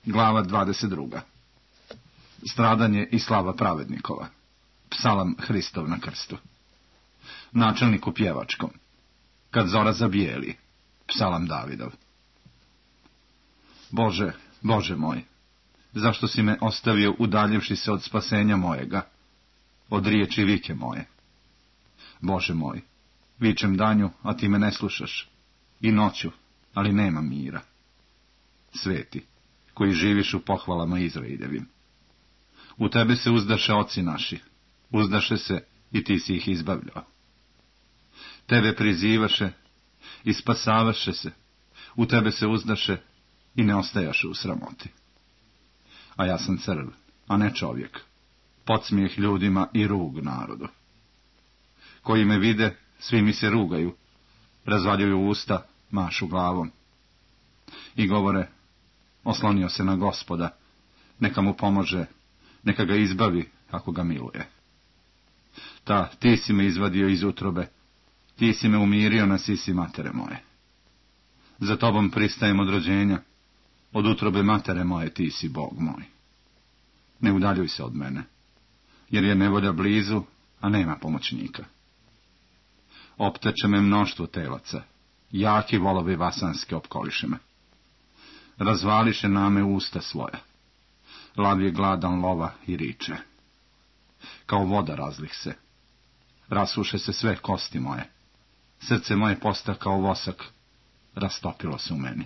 Glava 22. Stradanje i slava pravednikova. Psalam Hristov na krstu. Načelniku pjevačkom. Kad zora zabijeli. Psalam Davidov. Bože, Bože moj, zašto si me ostavio udaljivši se od spasenja mojega, od riječi vike moje? Bože moj, vičem danju, a ti me ne slušaš, i noću, ali nema mira. Sveti, koji živiš u pohvalama Izraeljevim. U tebe se uzdaše oci naši, uzdaše se i ti si ih izbavljao. Tebe prizivaše i spasavaše se, u tebe se uzdaše i ne ostajaše u sramoti. A ja sam crv, a ne čovjek, podsmijeh ljudima i rug narodu. Koji me vide, svi mi se rugaju, razvaljuju usta, mašu glavom. I govore, oslonio se na Gospoda, neka mu pomože, neka ga izbavi, ako ga miluje. Ti si me izvadio iz utrobe, ti si me umirio na sisi matere moje. Za tobom pristajem od rođenja, od utrobe matere moje ti si Bog moj. Ne udaljuj se od mene, jer je nevolja blizu, a nema pomoćnika. Opteče me mnoštvo telaca, jaki volovi vasanske opkoliše me. Razvališe name usta svoja, lav je gladan lova i riče. Kao voda razlih se, rasuše se sve kosti moje, srce moje posta kao vosak, rastopilo se u meni.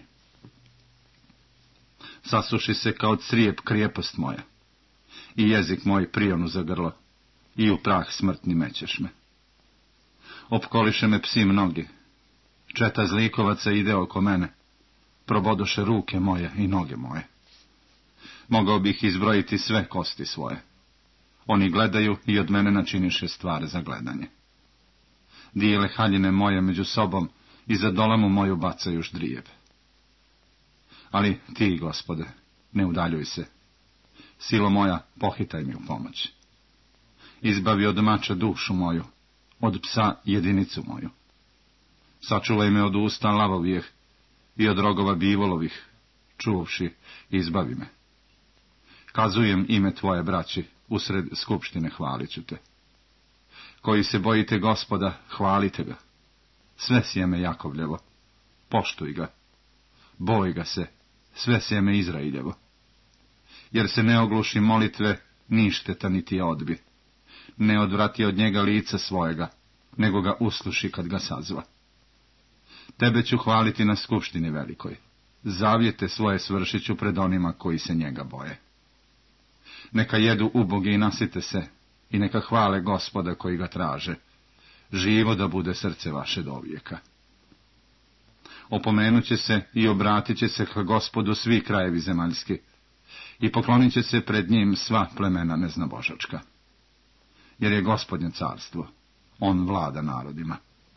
Sasuši se kao crijep krijepost moja, i jezik moj prijonu za grlo, i u prah smrtni mećeš me. Opkoliše me psi mnogi, četa zlikovaca ide oko mene, probodoše ruke moje i noge moje. Mogao bih izbrojiti sve kosti svoje. Oni gledaju i od mene načiniše stvar za gledanje. Dijele haljine moje među sobom i za dolamu moju bacaju ždrijeb. Ali ti, Gospode, ne udaljuj se. Silo moja, pohitaj mi u pomoć. Izbavi od mača dušu moju, od psa jedinicu moju. Sačuvaj me od usta lavovijeh i od rogova bivolovih, čuvši, izbavi me. Kazujem ime tvoje, braći, usred skupštine hvalit ću te. Koji se bojite Gospoda, hvalite ga. Sve sjeme Jakovljevo, poštuj ga. Boj ga se, sve sjeme Izrailjevo. Jer se ne ogluši molitve, ništeta niti odbi. Ne odvrati od njega lica svojega, nego ga usluši kad ga sazva. Tebe ću hvaliti na skupštini velikoj. Zavjete svoje svršit ću pred onima koji se njega boje. Neka jedu ubogi i nasite se, i neka hvale Gospoda koji ga traže. Živo da bude srce vaše do vijeka. Opomenut će se i obratit će se ka Gospodu svi krajevi zemaljski, i poklonit će se pred njim sva plemena neznabožačka. Jer je Gospodnje carstvo, on vlada narodima.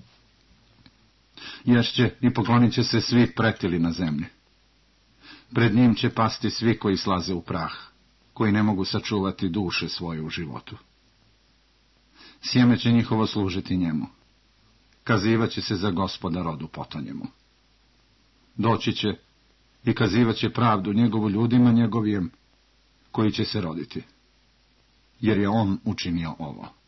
Ješće i poklonit će se svi pretili na zemlji. Pred njim će pasti svi koji slaze u prah, koji ne mogu sačuvati duše svoje u životu. Sjeme će njihovo služiti njemu. Kazivat će se za Gospoda rodu potonjemu. Doći će i kazivat će pravdu njegovu ljudima njegovijem, koji će se roditi. Jer je on učinio ovo.